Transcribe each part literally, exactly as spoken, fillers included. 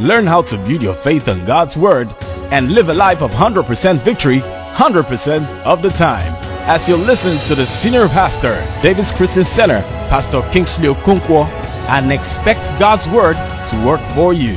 Learn how to build your faith on God's Word and live a life of one hundred percent victory one hundred percent of the time. As you listen to the Senior Pastor, David's Christian Center, Pastor Kingsley Okonkwo, and expect God's Word to work for you.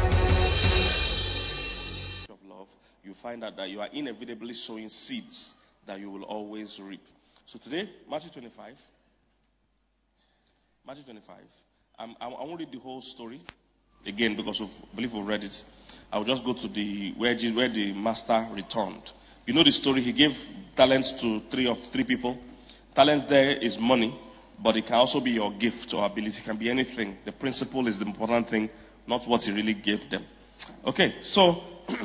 Of love, you find out that you are inevitably sowing seeds that you will always reap. So today, Matthew twenty-five. Matthew twenty-five. Um, I, I won't read the whole story again because of, I believe we've read it. I'll just go to the where, where the master returned. You know the story. He gave talents to three of three people. Talents there is money, but it can also be your gift or ability. It can be anything. The principle is the important thing, not what he really gave them. Okay, so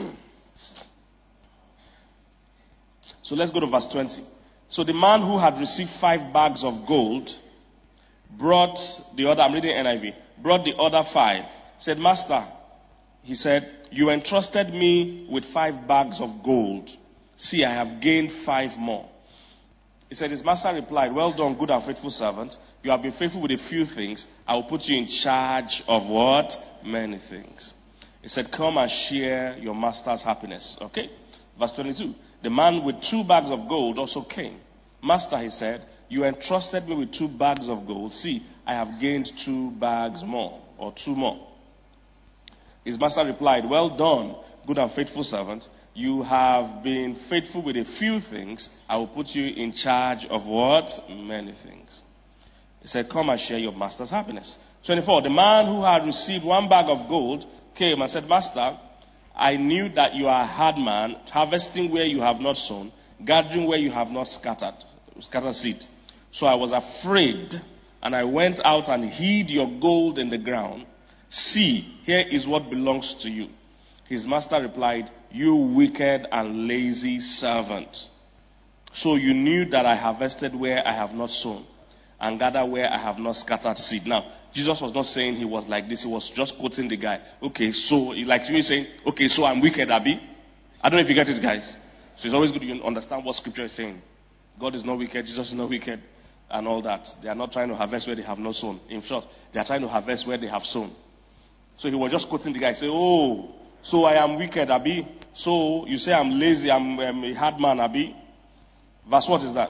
so let's go to verse twenty. So the man who had received five bags of gold brought the other, I'm reading N I V, brought the other five. Said, Master, he said, you entrusted me with five bags of gold. See, I have gained five more. He said, his master replied, well done, good and faithful servant. You have been faithful with a few things. I will put you in charge of what? Many things. He said, come and share your master's happiness. Okay? Verse twenty-two. The man with two bags of gold also came. Master, he said, you entrusted me with two bags of gold. See, I have gained two bags more, or two more. His master replied, well done, good and faithful servant. You have been faithful with a few things. I will put you in charge of what? Many things. He said, come and share your master's happiness. twenty-four. The man who had received one bag of gold came and said, Master, I knew that you are a hard man, harvesting where you have not sown, gathering where you have not scattered, scattered seed. So I was afraid, and I went out and hid your gold in the ground. See, here is what belongs to you. His master replied, you wicked and lazy servant. So you knew that I harvested where I have not sown, and gathered where I have not scattered seed. Now, Jesus was not saying he was like this. He was just quoting the guy. Okay, so, like you saying, okay, so I'm wicked, Abi. I don't know if you get it, guys. So it's always good you understand what scripture is saying. God is not wicked, Jesus is not wicked, and all that. They are not trying to harvest where they have not sown. In short, they are trying to harvest where they have sown. So he was just quoting the guy. Say, oh, so I am wicked, Abi. So you say I'm lazy, I'm, I'm a hard man, Abi. Verse what is that?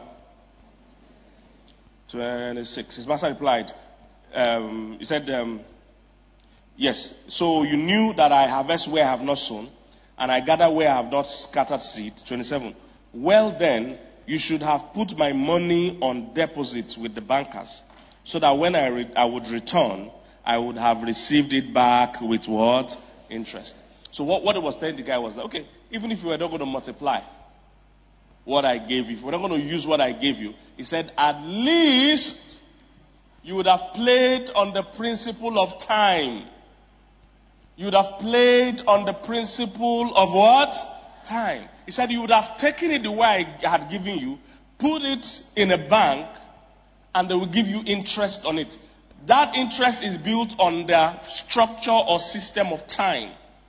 twenty-six. His master replied, um, he said, um, yes, so you knew that I harvest where I have not sown, and I gather where I have not scattered seed. twenty-seven. Well then, you should have put my money on deposit with the bankers, so that when I, re- I would return, I would have received it back with what? Interest. So what, what it was telling the guy was that, okay, even if you were not going to multiply what I gave you, if you were not going to use what I gave you, he said, at least you would have played on the principle of time. You would have played on the principle of what? Time. He said you would have taken it the way I had given you, put it in a bank, and they will give you interest on it. That interest is built on the structure or system of time.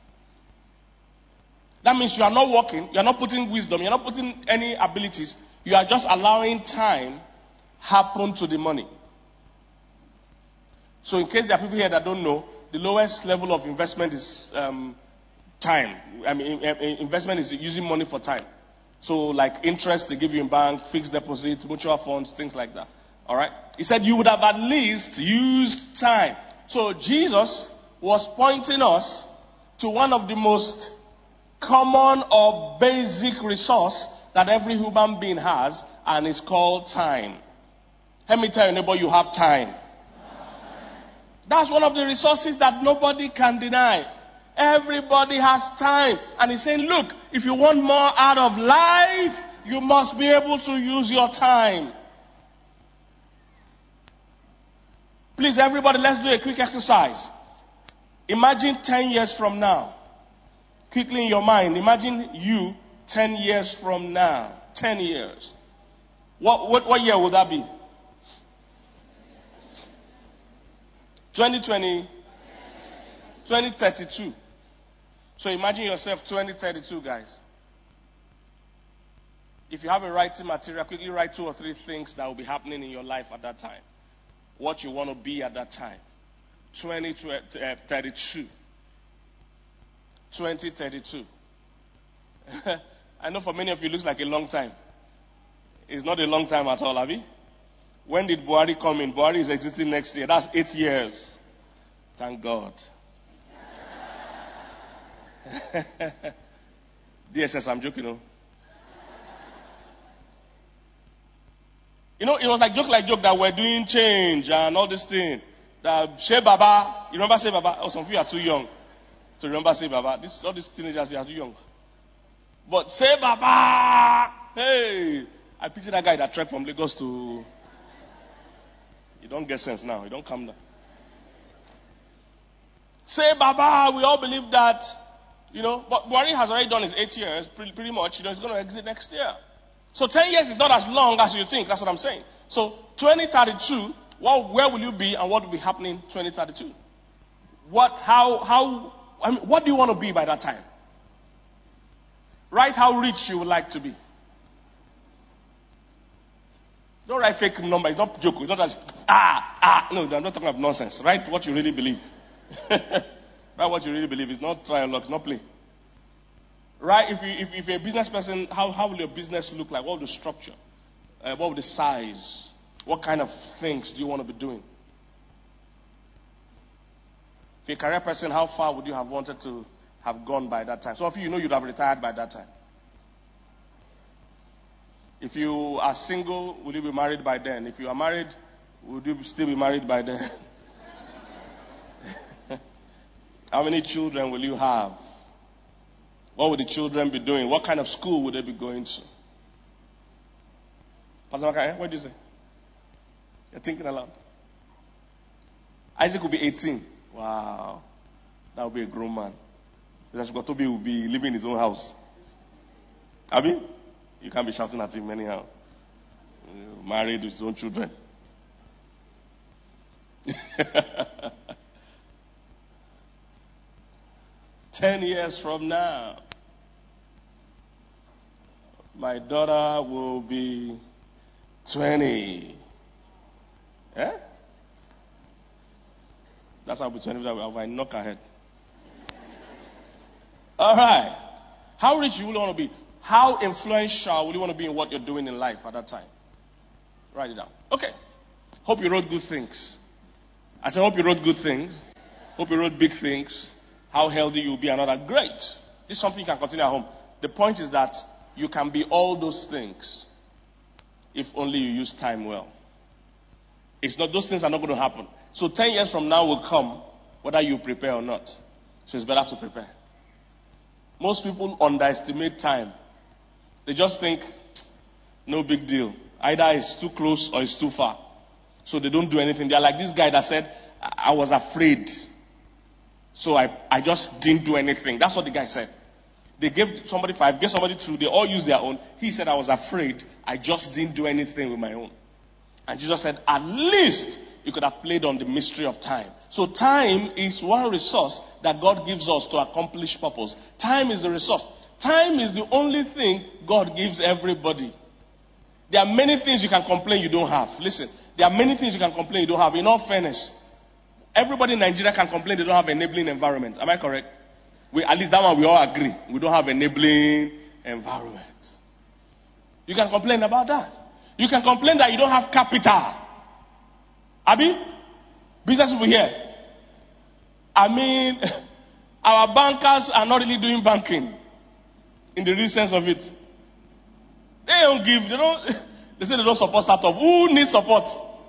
That means you are not working, you are not putting wisdom, you are not putting any abilities. You are just allowing time happen to the money. So in case there are people here that don't know, the lowest level of investment is um, time. I mean, investment is using money for time. So like interest they give you in bank, fixed deposit, mutual funds, things like that. All right. He said you would have at least used time. So Jesus was pointing us to one of the most common or basic resource that every human being has, and it's called time. Let me tell your neighbor, you have time. That's one of the resources that nobody can deny. Everybody has time. And he's saying, look, if you want more out of life, you must be able to use your time. Please, everybody, let's do a quick exercise. Imagine ten years from now. Quickly in your mind, imagine you ten years from now. ten years. What, what, what year will that be? twenty twenty, twenty thirty-two. So imagine yourself twenty thirty-two, guys. If you have a writing material, quickly write two or three things that will be happening in your life at that time. What you want to be at that time. twenty thirty-two. twenty thirty-two. I know for many of you it looks like a long time. It's not a long time at all, Abi. When did Buhari come in? Buhari is exiting next year. That's eight years. Thank God. D S S, I'm joking, no? You know, it was like joke like joke that we're doing change and all this thing. That Shea Baba, you remember Shea Baba? Oh, some of you are too young to remember Shea Baba. This, all these teenagers, you are too young. But Shea Baba, hey, I pity that guy that trekked from Lagos to. You don't get sense now. You don't come down. Say Baba, we all believe that, you know, but Buhari has already done his eight years, pretty, pretty much. You know, he's going to exit next year. So ten years is not as long as you think. That's what I'm saying. So twenty thirty-two, well, where will you be and what will be happening twenty thirty-two? What, how, how, I mean, what do you want to be by that time? Write how rich you would like to be. Don't write fake numbers. It's not joke. It's not as, ah, ah. No, I'm not talking about nonsense. Write what you really believe. Write what you really believe. It's not trial luck. It's not play. Right? If, you, if, if you're a business person, how, how will your business look like? What will the structure? Uh, what will the size? What kind of things do you want to be doing? If you're a career person, how far would you have wanted to have gone by that time? Some of you, you know you'd have retired by that time. If you are single, will you be married by then? If you are married, would you still be married by then? How many children will you have? What would the children be doing? What kind of school would they be going to? Pastor Makai, what did you say? You're thinking aloud. Isaac will be eighteen. Wow. That would be a grown man. Because Gotobi will be living in his own house. Abi? You can't be shouting at him anyhow. Married with his own children. Ten years from now, my daughter will be twenty. Eh? That's how I'll be twenty. I'll knock her head. All right. How rich you really want to be? How influential will you want to be in what you're doing in life at that time? Write it down. Okay. Hope you wrote good things. I said, hope you wrote good things. Hope you wrote big things. How healthy you'll be and all that. Great. This is something you can continue at home. The point is that you can be all those things if only you use time well. It's not, those things are not going to happen. So ten years from now will come whether you prepare or not. So it's better to prepare. Most people underestimate time. They just think, no big deal. Either it's too close or it's too far. So they don't do anything. They're like this guy that said, I was afraid. So I, I just didn't do anything. That's what the guy said. They gave somebody five, gave somebody two, they all used their own. He said, I was afraid. I just didn't do anything with my own. And Jesus said, at least you could have played on the mystery of time. So time is one resource that God gives us to accomplish purpose. Time is the resource. Time is the only thing God gives everybody. There are many things you can complain you don't have. Listen, there are many things you can complain you don't have. In all fairness, everybody in Nigeria can complain they don't have enabling environment. Am I correct? We, at least that one we all agree. We don't have enabling environment. You can complain about that. You can complain that you don't have capital. Abi? Business people here. I mean, our bankers are not really doing banking in the real sense of it. They don't give, they don't, they say they don't support startup. Who needs support?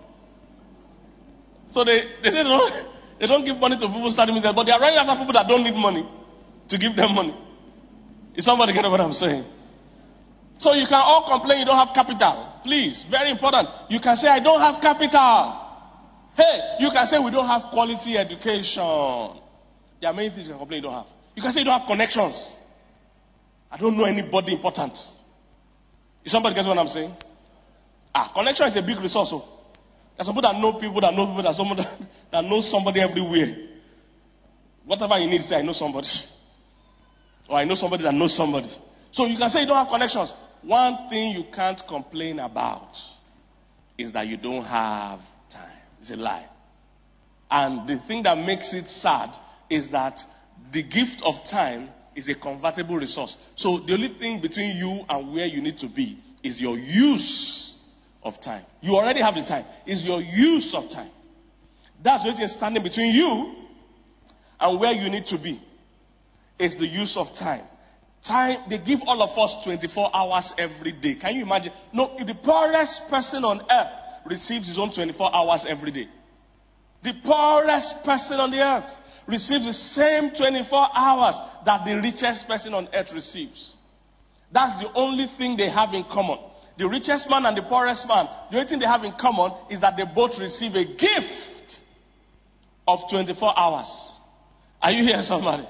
So they, they say they don't, they don't give money to people starting business, but they are running after people that don't need money to give them money. Is somebody getting what I'm saying? So you can all complain you don't have capital. Please, very important. You can say, I don't have capital. Hey, you can say we don't have quality education. There are many things you can complain you don't have. You can say you don't have connections. I don't know anybody important. Is somebody getting what I'm saying? Ah, connection is a big resource. So. There's some people that know people that know people that someone that, that knows somebody everywhere. Whatever you need, say I know somebody. Or I know somebody that knows somebody. So you can say you don't have connections. One thing you can't complain about is that you don't have time. It's a lie. And the thing that makes it sad is that The gift of time is a convertible resource. So the only thing between you and where you need to be is your use of time. You already have the time. It's your use of time. That's what is standing between you and where you need to be. It's the use of time. Time, they give all of us twenty-four hours every day. Can you imagine? No, if the poorest person on earth receives his own twenty-four hours every day. The poorest person on the earth receives the same twenty-four hours that the richest person on earth receives. That's the only thing they have in common. The richest man and the poorest man, the only thing they have in common is that they both receive a gift of twenty-four hours. Are you here, somebody?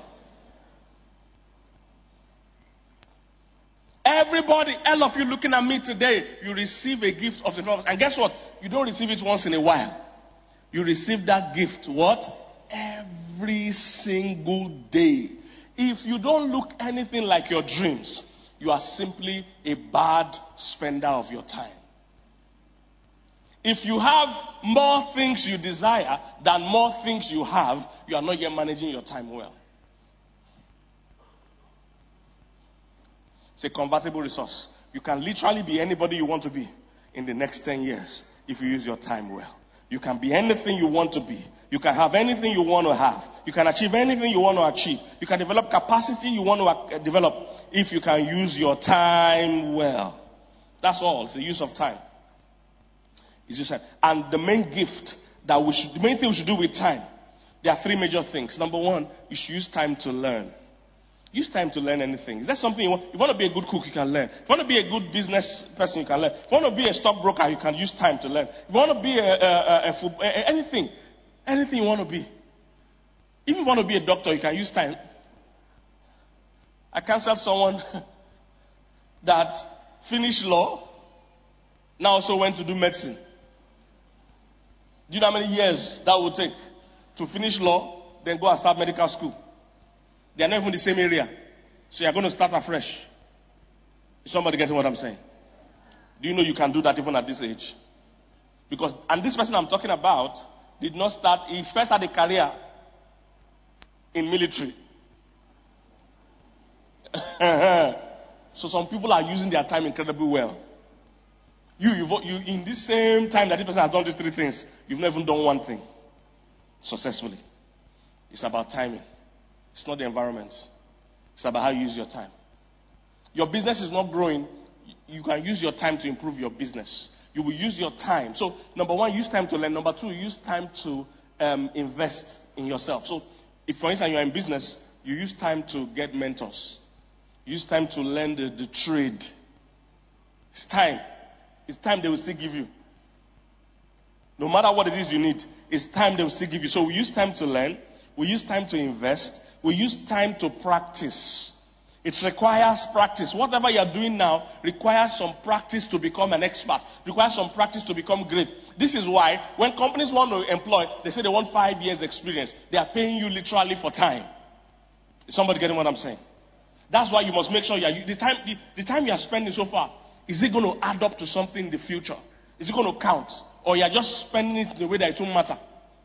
Everybody, all of you looking at me today, you receive a gift of twenty-four hours. And guess what? You don't receive it once in a while. You receive that gift, what? Every single day. If you don't look anything like your dreams, you are simply a bad spender of your time. If you have more things you desire than more things you have, you are not yet managing your time well. It's a convertible resource. You can literally be anybody you want to be in the next ten years if you use your time well. You can be anything you want to be. You can have anything you want to have. You can achieve anything you want to achieve. You can develop capacity you want to develop if you can use your time well. That's all. It's the use of time. It's just, and the main gift that we should, the main thing we should do with time, there are three major things. Number one, you should use time to learn. Use time to learn anything. Is that something you want? If you want to be a good cook, you can learn. If you want to be a good business person, you can learn. If you want to be a stockbroker, you can use time to learn. If you want to be a, a, a, a, a anything, anything you want to be. If you want to be a doctor, you can use time. I counseled someone that finished law, now also went to do medicine. Do you know how many years that would take to finish law, then go and start medical school? They are not even in the same area. So you are going to start afresh. Is somebody getting what I'm saying? Do you know you can do that even at this age? Because, and this person I'm talking about did not start, he first had a career in military. So some people are using their time incredibly well. You, you, you, in this same time that this person has done these three things, you've not even done one thing successfully. It's about timing. It's not the environment. It's about how you use your time. Your business is not growing. You can use your time to improve your business. You will use your time. So, number one, use time to learn. Number two, use time to um, invest in yourself. So, if, for instance, you're in business, you use time to get mentors. Use time to learn the, the trade. It's time. It's time they will still give you. No matter what it is you need, it's time they will still give you. So, we use time to learn. We use time to invest. We use time to practice. It requires practice. Whatever you are doing now requires some practice to become an expert. Requires some practice to become great. This is why when companies want to employ, they say they want five years experience. They are paying you literally for time. Is somebody getting what I'm saying? That's why you must make sure you are, the time, the, the time you are spending so far, is it going to add up to something in the future? Is it going to count? Or you are just spending it the way that it won't matter?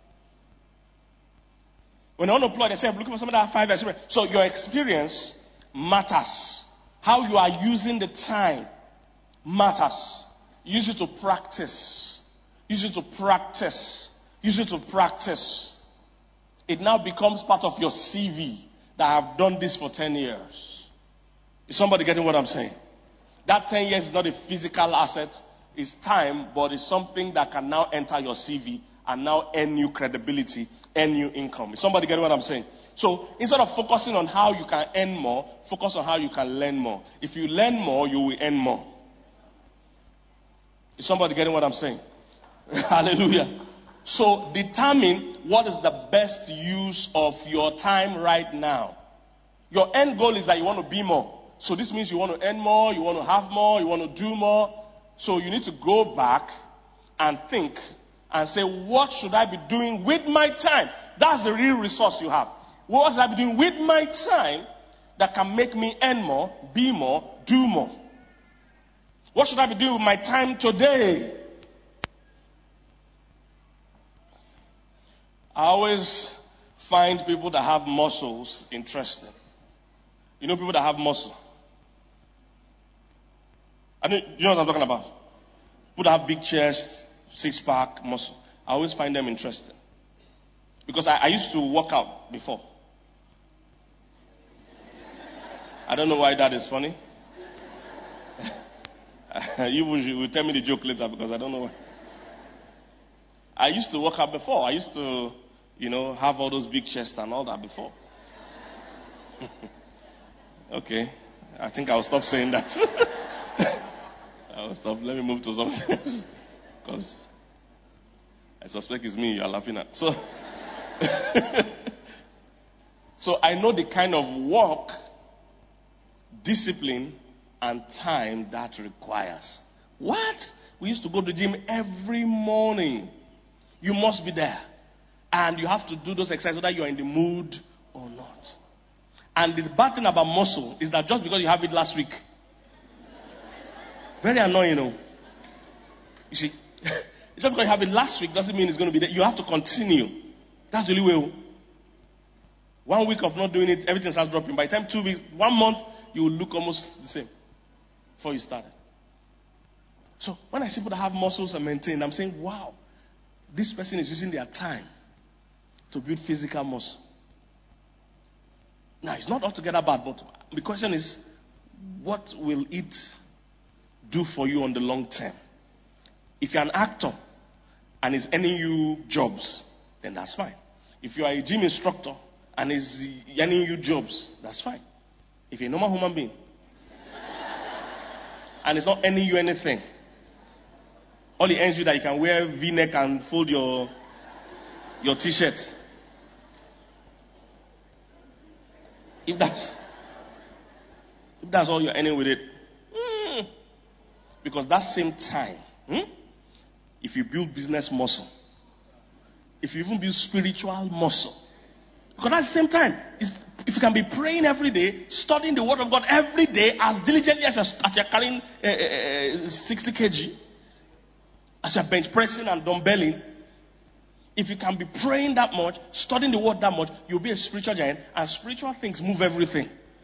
When I want to employ, they say, I'm looking for somebody that has five years experience. So your experience matters. How you are using the time matters. Use it to practice. Use it to practice. Use it to practice. It now becomes part of your C V that I have done this for ten years. Is somebody getting what I'm saying? That ten years is not a physical asset. It's time, but it's something that can now enter your C V and now earn you credibility, earn you income. Is somebody getting what I'm saying? So instead of focusing on how you can earn more, focus on how you can learn more. If you learn more, you will earn more. Is somebody getting what I'm saying? Hallelujah. So determine what is the best use of your time right now. Your end goal is that you want to be more. So this means you want to earn more, you want to have more, you want to do more. So you need to go back and think and say, what should I be doing with my time? That's the real resource you have. What should I be doing with my time that can make me earn more, be more, do more? What should I be doing with my time today? I always find people that have muscles interesting. You know people that have muscle? I mean, you know what I'm talking about? People that have big chest, six-pack, muscle. I always find them interesting. Because I, I used to work out before. I don't know why that is funny. You will, will tell me the joke later because I don't know why. I used to work out before. I used to, you know, have all those big chests and all that before. Okay. I think I'll stop saying that. I'll stop. Let me move to something else. Because I suspect it's me you are laughing at. So, so I know the kind of work, discipline, and time that requires. What? We used to go to the gym every morning. You must be there. And you have to do those exercises whether you are in the mood or not. And the bad thing about muscle is that just because you have it last week, very annoying, you know. You see, just because you have it last week doesn't mean it's going to be there. You have to continue. That's the only way. One week of not doing it, everything starts dropping. By the time two weeks, one month, you will look almost the same before you started. So when I see people that have muscles and maintain, I'm saying, wow, this person is using their time to build physical muscle. Now, it's not altogether bad, but the question is, what will it do for you on the long term? If you're an actor and is earning you jobs, then that's fine. If you are a gym instructor and is earning you jobs, that's fine. If you're a normal human being and it's not earning you anything, all it earns you that you can wear V-neck and fold your your t-shirt. If that's if that's all you're earning with it, mm, because that same time, hmm, if you build business muscle, if you even build spiritual muscle, because at the same time, it's, if you can be praying every day, studying the Word of God every day as diligently as you're, as you're carrying uh, uh, sixty kilograms, as you're bench pressing and dumbbelling, if you can be praying that much, studying the Word that much, you'll be a spiritual giant, and spiritual things move everything.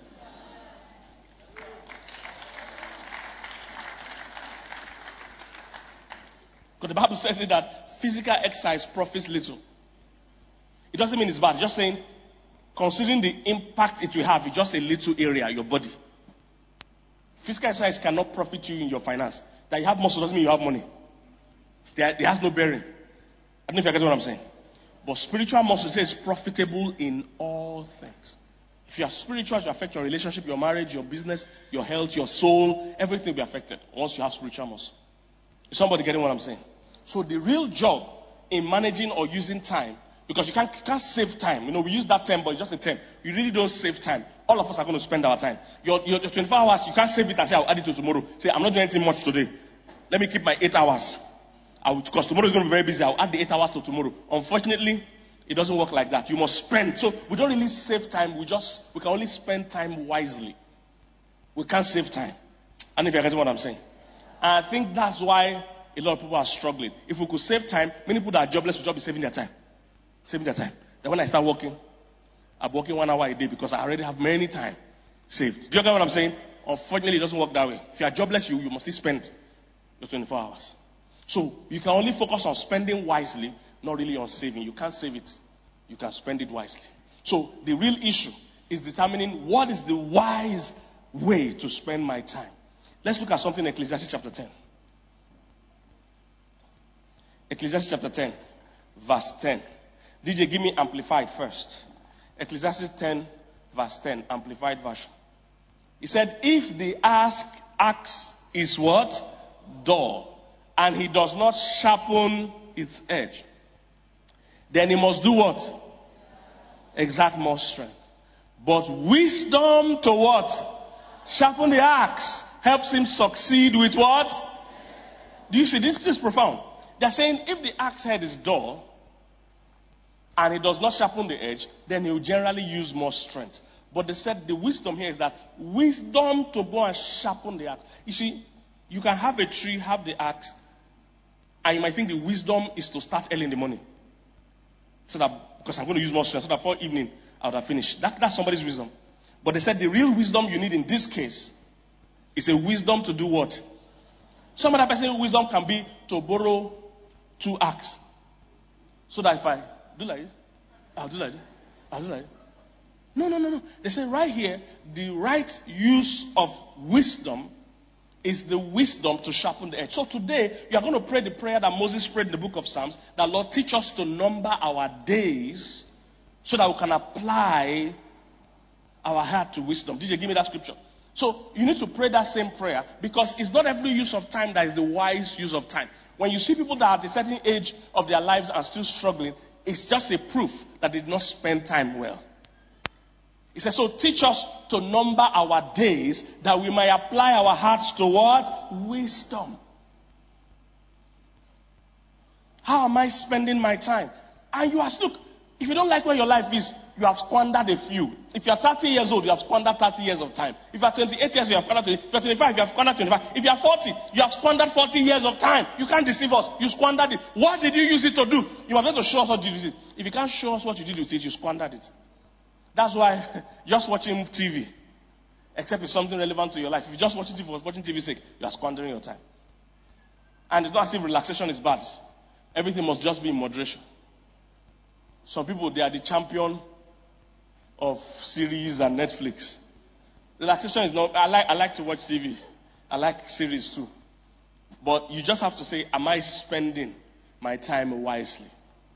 Because the Bible says it that physical exercise profits little. It doesn't mean it's bad. It's just saying, considering the impact it will have in just a little area, your body. Physical exercise cannot profit you in your finance. That you have muscle doesn't mean you have money. There, there has no bearing. I don't know if you get what I'm saying. But spiritual muscle says profitable in all things. If you are spiritual, it will affect your relationship, your marriage, your business, your health, your soul. Everything will be affected once you have spiritual muscle. Is somebody getting what I'm saying? So the real job in managing or using time, because you can't, you can't save time. You know, we use that term, but it's just a term. You really don't save time. All of us are going to spend our time. Your, your twenty-four hours, you can't save it and say, I'll add it to tomorrow. Say, I'm not doing anything much today. Let me keep my eight hours. I will, because tomorrow is going to be very busy. I'll add the eight hours to tomorrow. Unfortunately, it doesn't work like that. You must spend. So we don't really save time. We just, we can only spend time wisely. We can't save time. I don't know if you're getting what I'm saying. And I think that's why a lot of people are struggling. If we could save time, many people that are jobless would just be saving their time. Saving their time. Then when I start working, I'm working one hour a day because I already have many time saved. Do you get what I'm saying? Unfortunately, it doesn't work that way. If you are jobless, you, you must still spend your twenty-four hours. So you can only focus on spending wisely, not really on saving. You can't save it. You can spend it wisely. So the real issue is determining what is the wise way to spend my time. Let's look at something in Ecclesiastes chapter ten. Ecclesiastes chapter ten, verse ten. D J, give me amplified first. Ecclesiastes ten, verse ten, amplified version. He said, if the ask axe is what? Dull, and he does not sharpen its edge, then he must do what? Exert more strength. But wisdom to what? Sharpen the axe. Helps him succeed with what? Do you see? This is profound. They're saying if the axe head is dull and it does not sharpen the edge, then he will generally use more strength. But they said the wisdom here is that wisdom to go and sharpen the axe. You see, you can have a tree, have the axe, and you might think the wisdom is to start early in the morning. So that because I'm going to use more strength so that for evening I would have finished. That, that's somebody's wisdom. But they said the real wisdom you need in this case is a wisdom to do what? Some other person's wisdom can be to borrow two acts. So that if I do like this, I'll do like this, I'll do like this. No, no, no, no. They say right here, the right use of wisdom is the wisdom to sharpen the edge. So today, you are going to pray the prayer that Moses prayed in the book of Psalms, that Lord, teach us to number our days so that we can apply our heart to wisdom. Did you give me that scripture? So you need to pray that same prayer, because it's not every use of time that is the wise use of time. When you see people that are at a certain age of their lives are still struggling, it's just a proof that they did not spend time well. He says, so teach us to number our days that we may apply our hearts to what? Wisdom. How am I spending my time? And you are, look, if you don't like where your life is, you have squandered a few. If you are thirty years old, you have squandered thirty years of time. If you are twenty-eight years, you have squandered twenty. If you are twenty-five, you have squandered twenty-five. If you are forty, you have squandered forty years of time. You can't deceive us. You squandered it. What did you use it to do? You are going to show us what you did with it. If you can't show us what you did with it, you squandered it. That's why just watching T V, except it's something relevant to your life. If you just watch T V for watching T V's sake, you are squandering your time. And it's not as if relaxation is bad. Everything must just be in moderation. Some people, they are the champion of series and Netflix. Relaxation is not, I like, I like to watch T V. I like series too. But you just have to say, am I spending my time wisely?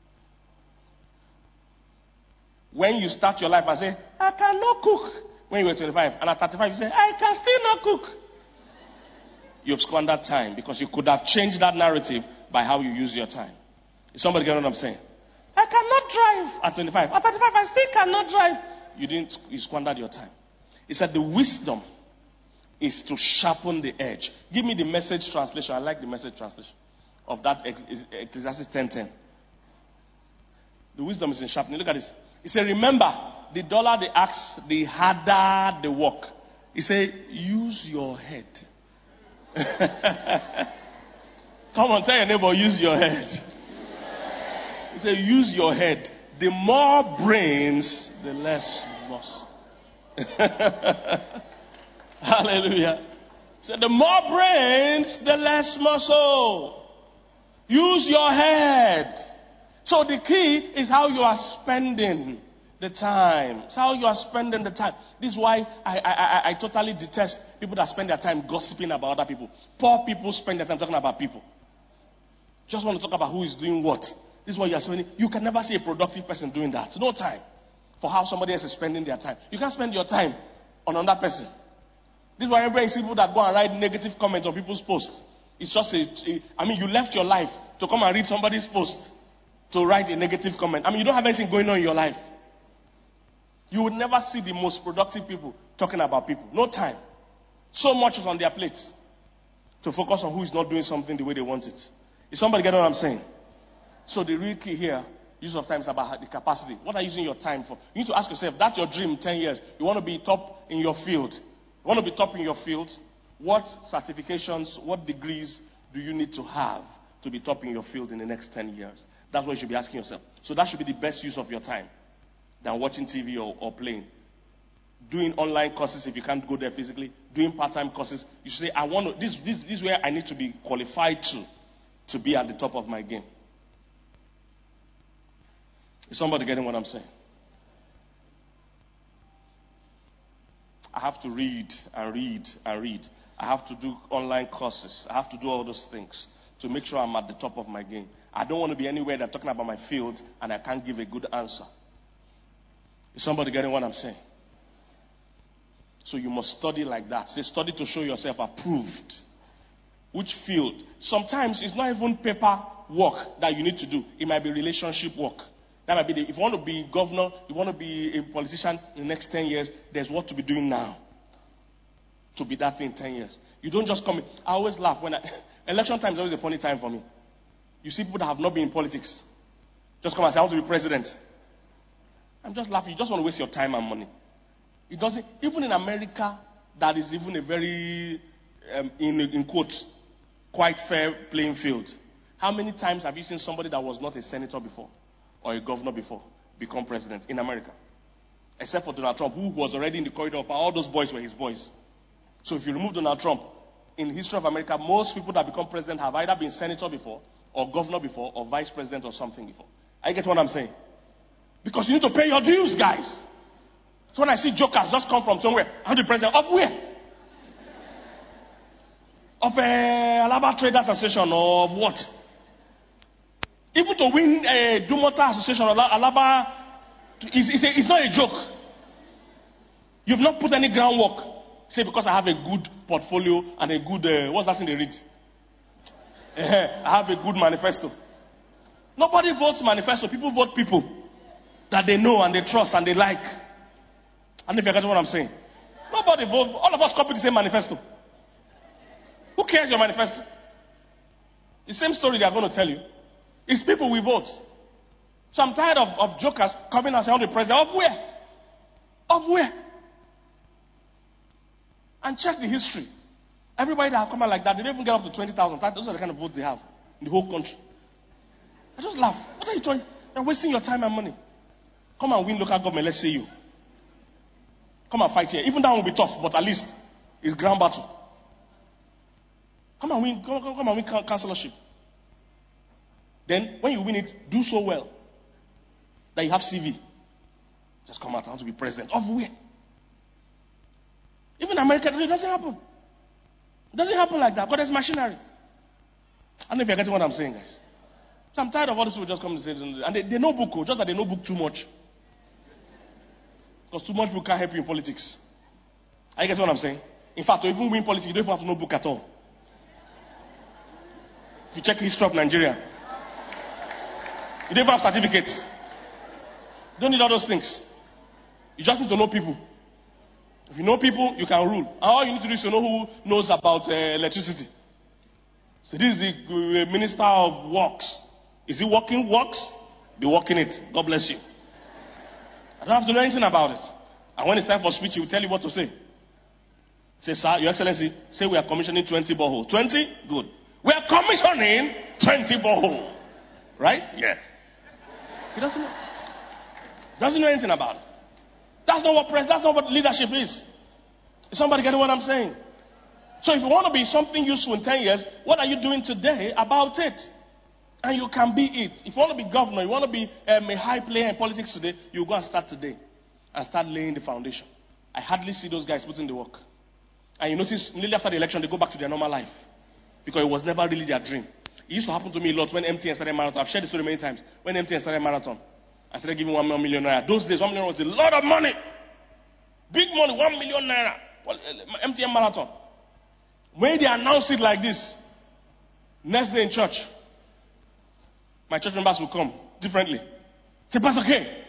When you start your life and say, I cannot cook. When you were twenty-five, and at thirty-five you say, I can still not cook. You've squandered time, because you could have changed that narrative by how you use your time. Is somebody getting what I'm saying? I cannot drive at twenty-five. At thirty-five, I still cannot drive. You didn't, you squandered your time. He said the wisdom is to sharpen the edge. Give me the Message translation. I like the Message translation of that Ecclesiastes ten ten. The wisdom is in sharpening. Look at this. He said, remember, the duller the axe, the harder the work. He said, use your head. Come on, tell your neighbor, use your head. He said, use your head. The more brains, the less muscle. Hallelujah. He said, the more brains, the less muscle. Use your head. So the key is how you are spending the time. It's how you are spending the time. This is why I, I, I, I totally detest people that spend their time gossiping about other people. Poor people spend their time talking about people. Just want to talk about who is doing what. This is what you are spending. You can never see a productive person doing that. No time for how somebody else is spending their time. You can't spend your time on another person. This is why everybody sees people that go and write negative comments on people's posts. It's just a, a, I mean, you left your life to come and read somebody's post, to write a negative comment. I mean, you don't have anything going on in your life. You would never see the most productive people talking about people. No time. So much is on their plates to focus on who is not doing something the way they want it. Is somebody getting what I'm saying? So the real key here, use of time, is about the capacity. What are you using your time for? You need to ask yourself, that's your dream in ten years. You want to be top in your field. You want to be top in your field. What certifications, what degrees do you need to have to be top in your field in the next ten years? That's what you should be asking yourself. So that should be the best use of your time than watching T V or, or playing. Doing online courses if you can't go there physically. Doing part-time courses. You should say, I want to, this, this, this is where I need to be qualified to, to be at the top of my game. Is somebody getting what I'm saying? I have to read and read and read. I have to do online courses. I have to do all those things to make sure I'm at the top of my game. I don't want to be anywhere that's talking about my field and I can't give a good answer. Is somebody getting what I'm saying? So you must study like that. Say, study to show yourself approved. Which field? Sometimes it's not even paper work that you need to do. It might be relationship work. That might be the, if you want to be governor, you want to be a politician in the next ten years, there's what to be doing now to be that thing in ten years. You don't just come in. I always laugh when I, election time is always a funny time for me. You see people that have not been in politics just come and say, I want to be president. I'm just laughing. You just want to waste your time and money. It doesn't, even in America, that is even a very, um, in, in quotes, quite fair playing field. How many times have you seen somebody that was not a senator before or a governor before become president in America. Except for Donald Trump, who was already in the corridor of power. All those boys were his boys. So if you remove Donald Trump, in the history of America, most people that become president have either been senator before, or governor before, or vice president or something before. I get what I'm saying? Because you need to pay your dues, guys. So when I see jokers just come from somewhere, I'm the president of where? Of a Alaba Traders Association or of what? Even to win a Dumota Association or Alaba, it's, it's, a, it's not a joke. You've not put any groundwork. Say because I have a good portfolio and a good, uh, what's that thing they read? Uh, I have a good manifesto. Nobody votes manifesto. People vote people that they know and they trust and they like. I don't know if you get what I'm saying. Nobody votes. All of us copy the same manifesto. Who cares your manifesto? The same story they are going to tell you. It's people we vote. So I'm tired of, of jokers coming and saying, I'm the president. Of where? Of where? And check the history. Everybody that have come out like that, they don't even get up to twenty thousand. Those are the kind of votes they have in the whole country. I just laugh. What are you doing? You're wasting your time and money. Come and win local government, let's see you. Come and fight here. Even that will be tough, but at least it's ground battle. Come and win, come, come, come and win councillorship. Then, when you win it, do so well that you have C V. Just come out, I want to be president. Of where? Even in America, it doesn't happen. It doesn't happen like that, because there's machinery. I don't know if you're getting what I'm saying, guys. So I'm tired of all these people just coming to say, and they, they know book, just that they know book too much. Because too much book can't help you in politics. Are you getting what I'm saying? In fact, to even win politics, you don't even have to know book at all. If you check the history of Nigeria, you don't even have certificates. You don't need all those things. You just need to know people. If you know people, you can rule. And all you need to do is to know who knows about uh, electricity. So this is the uh, Minister of Works. Is he working works? Be working it. God bless you. I don't have to know anything about it. And when it's time for speech, he will tell you what to say. Say, sir, your excellency, say we are commissioning twenty boreholes. twenty? Good. We are commissioning twenty boreholes. Right? Yeah. He doesn't know. Doesn't know anything about it. That's not what press, that's not what leadership is. Is somebody getting what I'm saying? So if you want to be something useful in ten years, what are you doing today about it? And you can be it. If you want to be governor, you want to be um, a high player in politics today, you go and start today. And start laying the foundation. I hardly see those guys putting the work. And you notice, immediately after the election, they go back to their normal life. Because it was never really their dream. It used to happen to me a lot when M T N started marathon. I've shared the story many times. When M T N started marathon, I started giving one million naira. Those days, one million was a lot of money. Big money, one million naira. M T N marathon. When they announce it like this, next day in church, my church members will come differently. Say, Pastor K,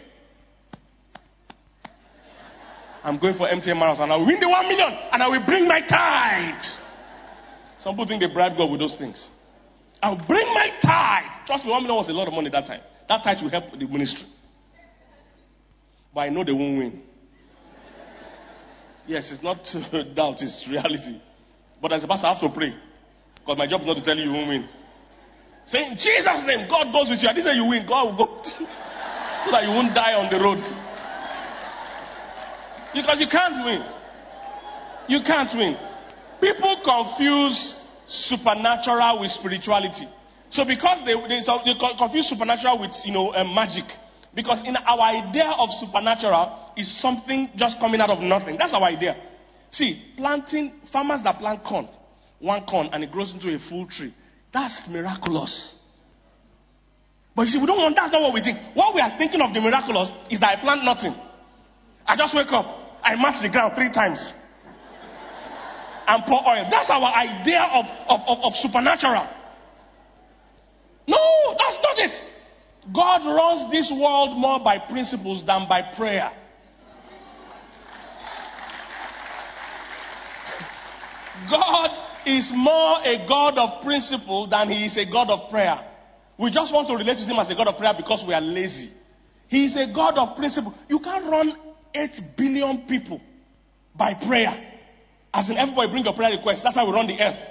I'm going for M T N marathon. I will win the one million and I will bring my tithes. Some people think they bribe God with those things. I will bring my tithe. Trust me, one million was a lot of money that time. That tithe will help the ministry. But I know they won't win. Yes, it's not doubt, it's reality. But as a pastor, I have to pray. Because my job is not to tell you you won't win. Say, in Jesus' name, God goes with you. I didn't say you win. God will go. So that you won't die on the road. Because you can't win. You can't win. People confuse supernatural with spirituality. So because they, they, they confuse supernatural with, you know, uh, magic. Because in our idea of supernatural is something just coming out of nothing. That's our idea. See, planting, farmers that plant corn, one corn, and it grows into a full tree. That's miraculous. But you see, we don't want, that's not what we think. What we are thinking of the miraculous is that I plant nothing. I just wake up, I match the ground three times. And pour oil. That's our idea of, of, of, of supernatural. No, that's not it. God runs this world more by principles than by prayer. God is more a God of principle than he is a God of prayer. We just want to relate to him as a God of prayer because we are lazy. He is a God of principle. You can't run eight billion people by prayer. As in, everybody bring your prayer request. That's how we run the earth.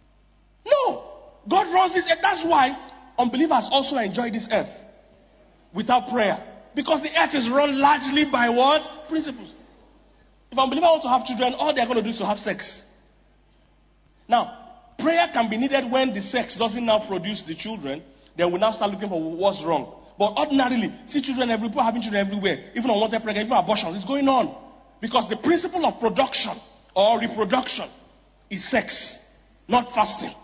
No. God runs this earth. That's why unbelievers also enjoy this earth. without prayer. Because the earth is run largely by what? Principles. If a believer wants to have children, all they're going to do is to have sex. Now, prayer can be needed when the sex doesn't now produce the children. Then we now start looking for what's wrong. But ordinarily, see children everywhere, people having children everywhere, even unwanted pregnancy, even abortion, it's going on. Because the principle of production or reproduction is sex, not fasting.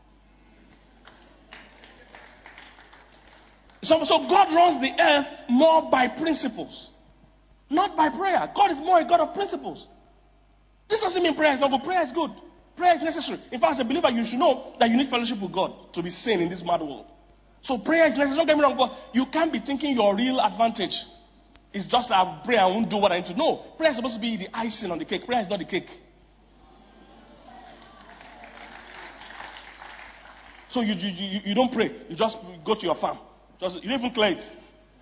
So, so God runs the earth more by principles, not by prayer. God is more a God of principles. This doesn't mean prayer is not good. Prayer is good. Prayer is necessary. In fact, as a believer, you should know that you need fellowship with God to be sane in this mad world. So prayer is necessary. Don't get me wrong, but you can't be thinking your real advantage is just that I pray, I won't do what I need to. No, prayer is supposed to be the icing on the cake. Prayer is not the cake. So you, you, you, you don't pray. You just go to your farm. Just, you don't even clear it.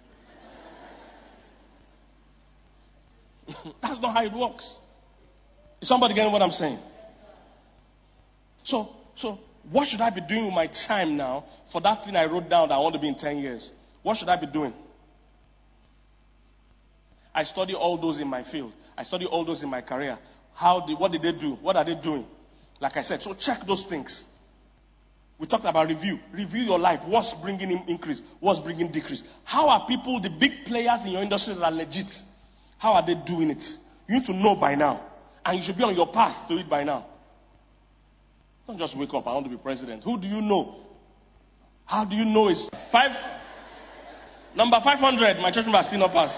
That's not how it works. Is somebody getting what I'm saying? So, so what should I be doing with my time now for that thing I wrote down that I want to be in ten years? What should I be doing? I study all those in my field. I study all those in my career. How did, what did they do? What are they doing? Like I said, so check those things. We talked about review. Review your life. What's bringing in increase? What's bringing decrease? How are people, the big players in your industry that are legit, how are they doing it? You need to know by now. And you should be on your path to it by now. Don't just wake up, I want to be president. Who do you know? How do you know it's five? Number five hundred, my church member still not pass.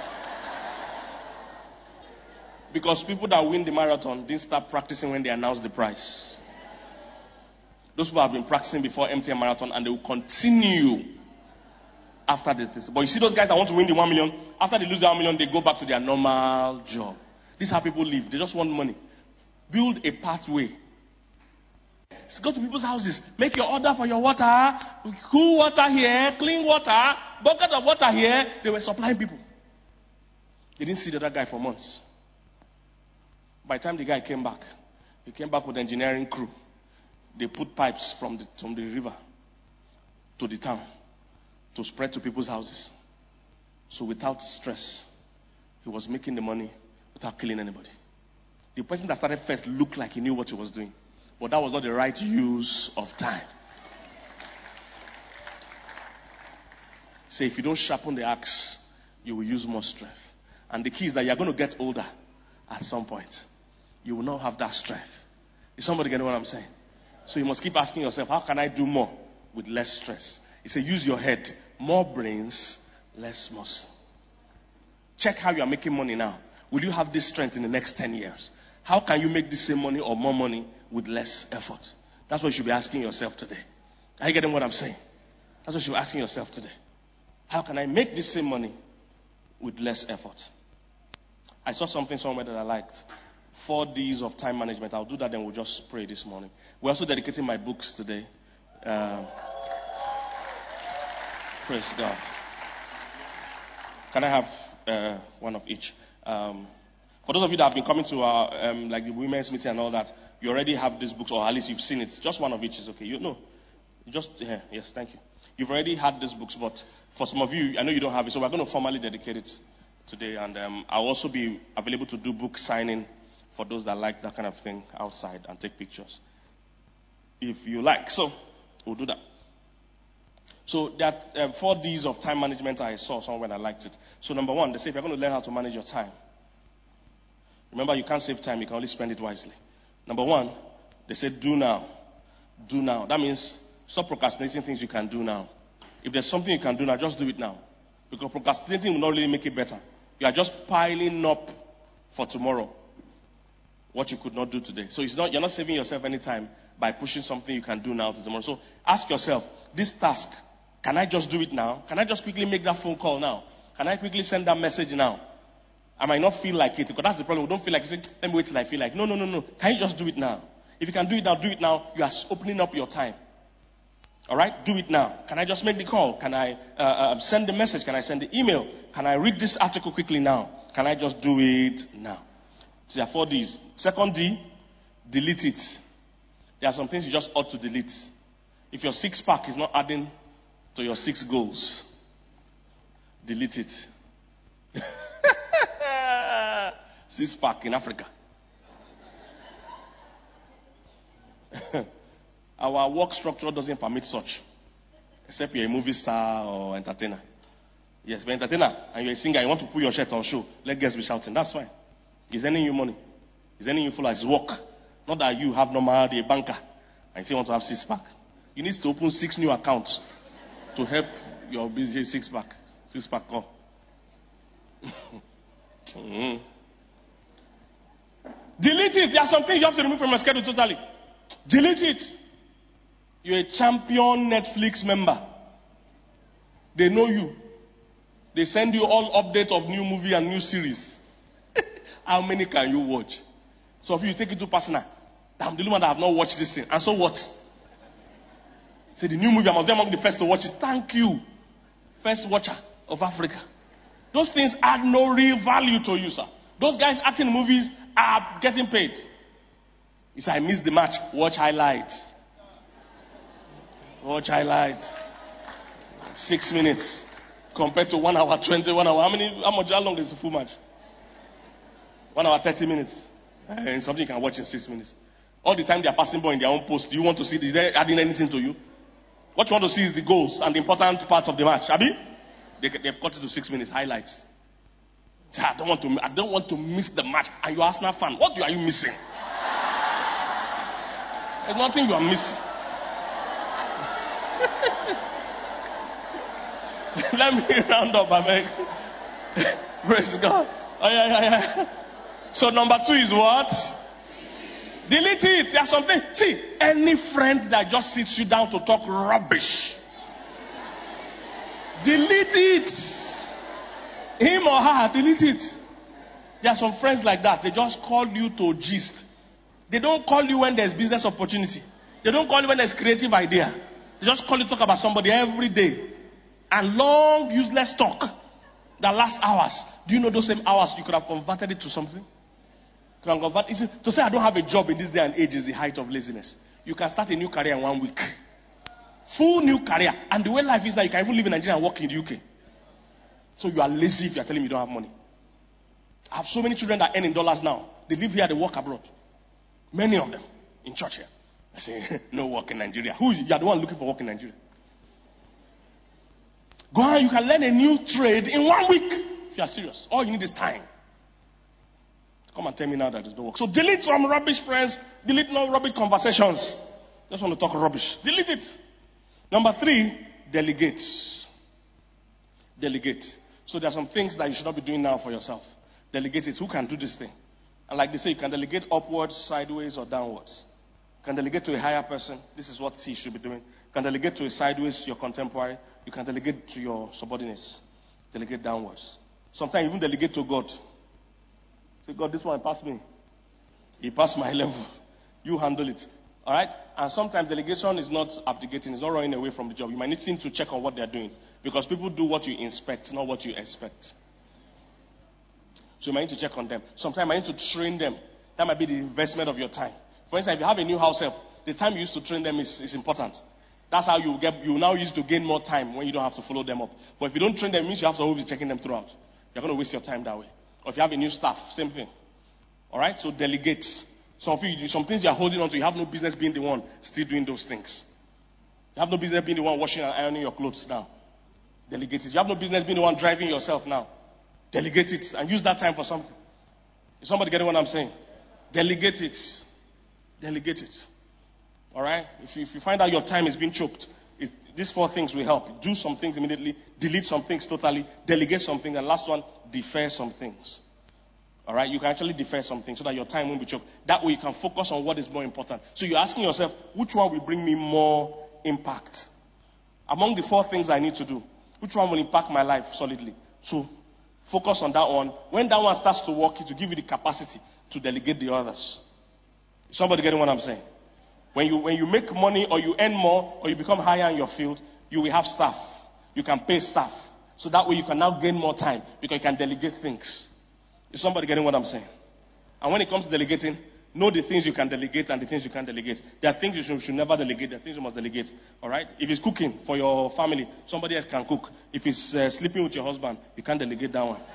Because people that win the marathon didn't start practicing when they announced the prize. Those people have been practicing before M T N Marathon and they will continue after this. But you see those guys that want to win the one million, after they lose the one million, they go back to their normal job. This is how people live. They just want money. Build a pathway. Go to people's houses. Make your order for your water. Cool water here. Clean water. Bucket of water here. They were supplying people. They didn't see the other guy for months. By the time the guy came back, he came back with an engineering crew. They put pipes from the, from the river to the town to spread to people's houses. So without stress, he was making the money without killing anybody. The person that started first looked like he knew what he was doing. But that was not the right use of time. Say, if you don't sharpen the axe, you will use more strength. And the key is that you're going to get older at some point. You will not have that strength. Is somebody getting what I'm saying? So you must keep asking yourself, how can I do more with less stress? He said, use your head. More brains, less muscle. Check how you are making money now. Will you have this strength in the next ten years? How can you make the same money or more money with less effort? That's what you should be asking yourself today. Are you getting what I'm saying? That's what you should be asking yourself today. How can I make the same money with less effort? I saw something somewhere that I liked. Four D's of time management. I'll do that, then we'll just pray this morning. We're also dedicating my books today. Um, praise God. Can I have uh, one of each? Um, for those of you that have been coming to our, um, like the women's meeting and all that, you already have these books, or at least you've seen it. Just one of each is okay. You know, just yeah, yes, thank you. You've already had these books, but for some of you, I know you don't have it, so we're going to formally dedicate it today, and um, I'll also be available to do book signing for those that like that kind of thing outside and take pictures, if you like. So we'll do that. So there are um, four D's of time management I saw somewhere and I liked it. So number one, they say if you're going to learn how to manage your time, remember you can't save time, you can only spend it wisely. Number one, they say do now. Do now. That means stop procrastinating things you can do now. If there's something you can do now, just do it now. Because procrastinating will not really make it better. You are just piling up for tomorrow what you could not do today. So it's not, you're not saving yourself any time by pushing something you can do now to tomorrow. So ask yourself, this task, can I just do it now? Can I just quickly make that phone call now? Can I quickly send that message now? I might not feel like it, because that's the problem. We don't feel like, you say, let me wait till I feel like. No, no, no, no. Can you just do it now? If you can do it now, do it now. You are opening up your time. All right? Do it now. Can I just make the call? Can I uh, uh, send the message? Can I send the email? Can I read this article quickly now? Can I just do it now? So there are four D's. Second D, delete it. There are some things you just ought to delete. If your six pack is not adding to your six goals, Delete it. Six pack in Africa. Our work structure doesn't permit such. Except you're a movie star or entertainer. Yes, you're an entertainer and you're a singer, you want to put your shirt on show. Let guests be shouting. That's fine. He's earning you money. He's earning you for his work. Not that you have normal a banker and you say you want to have six pack. You need to open six new accounts to help your busy six pack. Six pack come. mm-hmm. Delete it. There are some things you have to remove from your schedule totally. Delete it. You're a champion Netflix member. They know you. They send you all updates of new movie and new series. How many can you watch? So if you take it to personal, I'm the only one that have not watched this thing. And so what? Say the new movie, I must be among the first to watch it. Thank you. First watcher of Africa. Those things add no real value to you, sir. Those guys acting in movies are getting paid. He said, I missed the match. Watch highlights. Watch highlights. Six minutes. Compared to one hour, twenty, one hour. How many, how much, how long is the full match? One hour, thirty minutes. And something you can watch in six minutes. All the time they are passing by in their own post. Do you want to see, is they adding anything to you? What you want to see is the goals and the important parts of the match. Abi? They, they've cut it to six minutes, highlights. I don't want to, I don't want to miss the match. And you're Arsenal fan. What are you missing? There's nothing you are missing. Let me round up, I beg. Praise God. Oh, yeah, yeah, yeah. So number two is what? Delete it. There's something. See, any friend that just sits you down to talk rubbish, delete it. Him or her, delete it. There are some friends like that. They just call you to gist. They don't call you when there's business opportunity. They don't call you when there's creative idea. They just call you to talk about somebody every day. And long, useless talk that lasts hours. Do you know those same hours you could have converted it to something? Could have converted it to say I don't have a job in this day and age is the height of laziness. You can start a new career in one week. Full new career. And the way life is now, you can even live in Nigeria and work in the U K. So you are lazy if you are telling me you don't have money. I have so many children that earn in dollars now. They live here, they work abroad. Many of them in church here. I say, no work in Nigeria. Who you are the one looking for work in Nigeria? Go on, you can learn a new trade in one week. If you are serious. All you need is time. Come and tell me now that it doesn't work. So delete some rubbish friends. Delete no rubbish conversations. Just want to talk rubbish. Delete it. Number three, delegate. Delegate. So there are some things that you should not be doing now for yourself. Delegate it. Who can do this thing? And like they say, you can delegate upwards, sideways, or downwards. You can delegate to a higher person. This is what he should be doing. You can delegate to a sideways, your contemporary. You can delegate to your subordinates. Delegate downwards. Sometimes even delegate to God. Say, God, this one passed me. He passed my level. You handle it. All right? And sometimes delegation is not abdicating. It's not running away from the job. You might need to check on what they're doing. Because people do what you inspect, not what you expect. So you might need to check on them. Sometimes you might need to train them. That might be the investment of your time. For instance, if you have a new house help, the time you used to train them is, is important. That's how you get, you now use to gain more time when you don't have to follow them up. But if you don't train them, it means you have to always be checking them throughout. You're going to waste your time that way. Or if you have a new staff, same thing. All right? So delegate. Some, some things you're holding on to, you have no business being the one still doing those things. You have no business being the one washing and ironing your clothes now. Delegate it. You have no business being the one driving yourself now. Delegate it and use that time for something. Is somebody getting what I'm saying? Delegate it. Delegate it. All right? If you, if you find out your time is being choked, if these four things will help. Do some things immediately. Delete some things totally. Delegate something. And last one, defer some things. All right? You can actually defer something so that your time won't be choked. That way you can focus on what is more important. So you're asking yourself, which one will bring me more impact? Among the four things I need to do, which one will impact my life solidly? So focus on that one. When that one starts to work, it will give you the capacity to delegate the others. Is somebody getting what I'm saying? When you, when you make money or you earn more or you become higher in your field, you will have staff. You can pay staff. So that way you can now gain more time because you can delegate things. Is somebody getting what I'm saying? And when it comes to delegating, Know the things you can delegate and the things you can't delegate. There are things you should, should never delegate. There are things you must delegate. All right? If it's cooking for your family, somebody else can cook. If it's uh, sleeping with your husband, you can't delegate that one.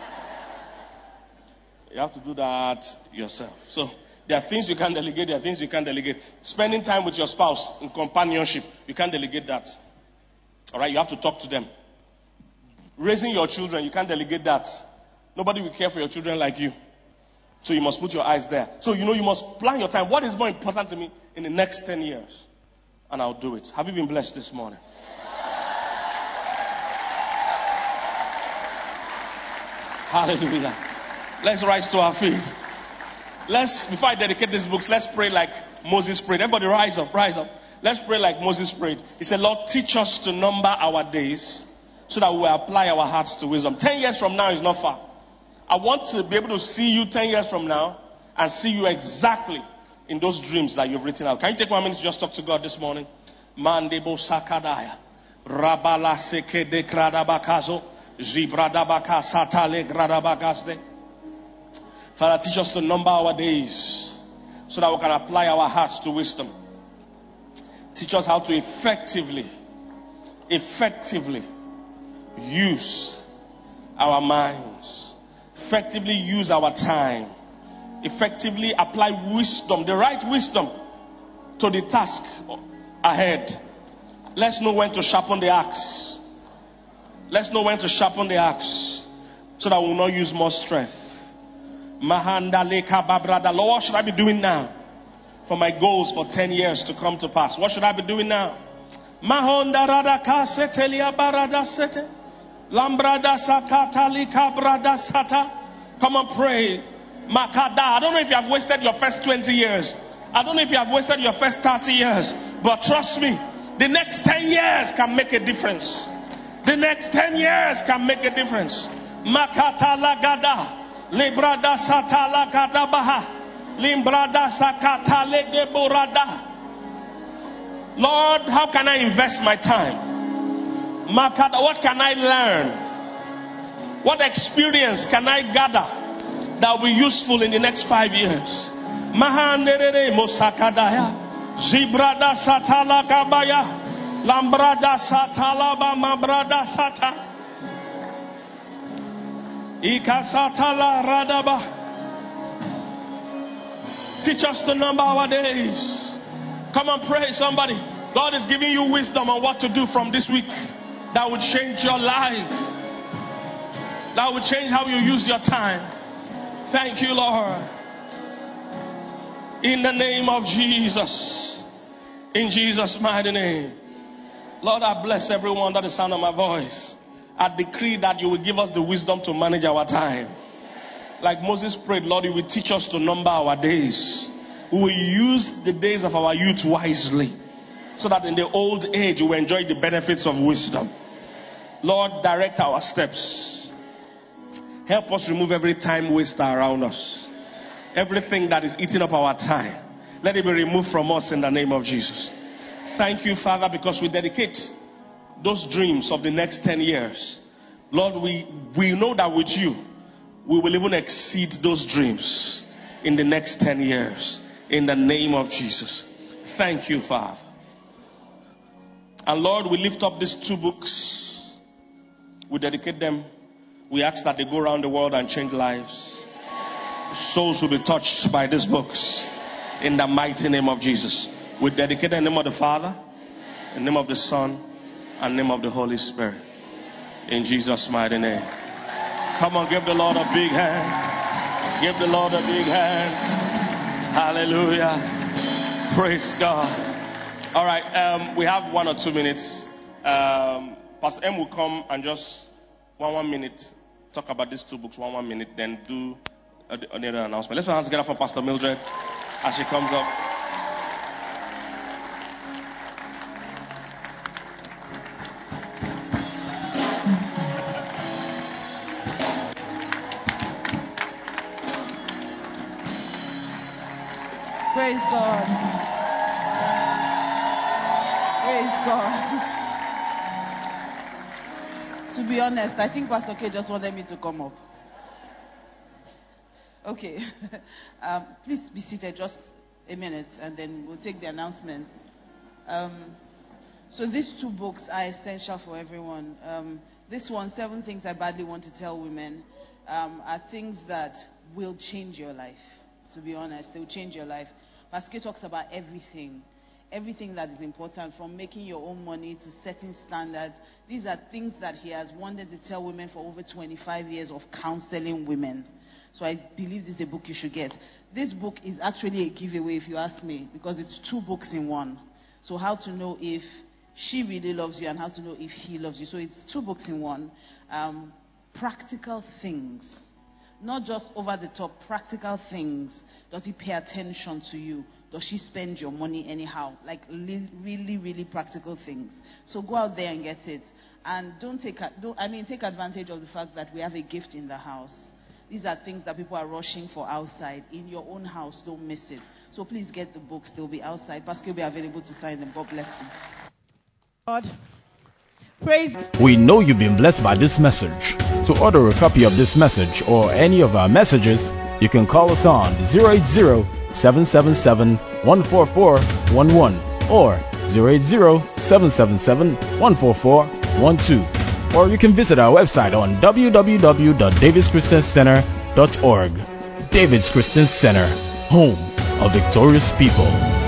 You have to do that yourself. So there are things you can delegate. There are things you can't delegate. Spending time with your spouse in companionship, you can't delegate that. All right? You have to talk to them. Raising your children, you can't delegate that. Nobody will care for your children like you. So you must put your eyes there. So you know you must plan your time. What is more important to me in the next ten years? And I'll do it. Have you been blessed this morning? Hallelujah. Let's rise to our feet. Let's, before I dedicate these books, let's pray like Moses prayed. Everybody rise up, rise up. Let's pray like Moses prayed. He said, Lord, teach us to number our days so that we will apply our hearts to wisdom. Ten years from now is not far. I want to be able to see you ten years from now and see you exactly in those dreams that you've written out. Can you take one minute to just talk to God this morning? Mandebo sakadaya. Rabala seke de kradabakazo. Zibradabaka satale gradabagaste. Father, teach us to number our days so that we can apply our hearts to wisdom. Teach us how to effectively, effectively use our minds. Effectively use our time. Effectively apply wisdom, the right wisdom, to the task ahead. Let's know when to sharpen the axe. Let's know when to sharpen the axe so that we will not use more strength. Mahanda leka babrada. Lord, what should I be doing now for my goals for ten years to come to pass? What should I be doing now? Mahonda rada kasetelia barada sete. Lambrada sakata lika brada sata. Come on, pray. Makada. I don't know if you have wasted your first twenty years. I don't know if you have wasted your first thirty years. But trust me, the next ten years can make a difference. The next ten years can make a difference. Makata lagada. Librada sata lagada baha. Limbrada sakata legeborada. Lord, how can I invest my time? Makada, what can I learn? What experience can I gather that will be useful in the next five years? Mahanderere mosakadaya. Zibrada satala kabaya. Lambrada satalaba mabrada sata. Ikasatala radaba. Teach us to number our days. Come on, pray somebody. God is giving you wisdom on what to do from this week. That will change your life. That will change how you use your time. Thank you, Lord. In the name of Jesus. In Jesus' mighty name. Lord, I bless everyone under the sound of my voice. I decree that you will give us the wisdom to manage our time. Like Moses prayed, Lord, you will teach us to number our days. We will use the days of our youth wisely, so that in the old age we will enjoy the benefits of wisdom. Lord, direct our steps. Help us remove every time waster around us. Everything that is eating up our time, let it be removed from us in the name of Jesus. Thank you, Father, because we dedicate those dreams of the next ten years. Lord, we, we know that with you, we will even exceed those dreams in the next ten years. In the name of Jesus. Thank you, Father. And Lord, we lift up these two books. We dedicate them. We ask that they go around the world and change lives. Souls will be touched by these books. In the mighty name of Jesus. We dedicate the name of the Father, the name of the Son, and the name of the Holy Spirit. In Jesus' mighty name. Come on, give the Lord a big hand. Give the Lord a big hand. Hallelujah. Praise God. All right, um, we have one or two minutes. Um, Pastor M will come and just one one minute talk about these two books. One one minute, then do another announcement. Let's put our hands together for Pastor Mildred as she comes up. Praise God. Praise God. To be honest, I think Pastor K just wanted me to come up. Okay. um, please be seated just a minute and then we'll take the announcements. Um, so these two books are essential for everyone. Um, this one, Seven Things I Badly Want to Tell Women, um, are things that will change your life. To be honest, they will change your life. Pastor talks about everything. Everything that is important, from making your own money to setting standards. These are things that he has wanted to tell women for over twenty-five years of counseling women. So I believe this is a book you should get. This book is actually a giveaway if you ask me, because it's two books in one. So how to know if she really loves you and how to know if he loves you. So it's two books in one. Um, practical things. Not just over the top, practical things. Does he pay attention to you? Does she spend your money anyhow? Like li- really, really practical things. So go out there and get it. And don't take, don't, I mean, take advantage of the fact that we have a gift in the house. These are things that people are rushing for outside. In your own house, don't miss it. So please get the books. They'll be outside. Pastor will be available to sign them. God bless you. God. Praise. We know you've been blessed by this message. To order a copy of this message or any of our messages, you can call us on zero eight zero, seven seven seven, one four four one one or zero eight zero, seven seven seven, one four four one two. Or you can visit our website on w w w dot davids christian center dot org. Davids Christian Center, home of victorious people.